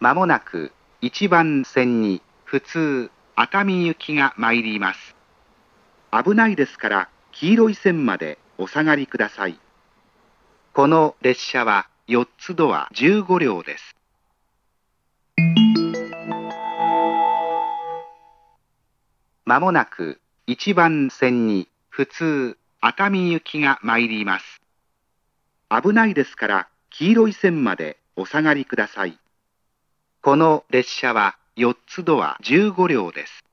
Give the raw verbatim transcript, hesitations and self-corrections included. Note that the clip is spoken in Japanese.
まもなくいちばん線に普通熱海行きが参ります。危ないですから黄色い線までお下がりください。この列車はよっつドアじゅうごりょうです。まもなくいちばん線に普通熱海行きが参ります。危ないですから黄色い線までお下がりください。この列車はよっつドアじゅうごりょうです。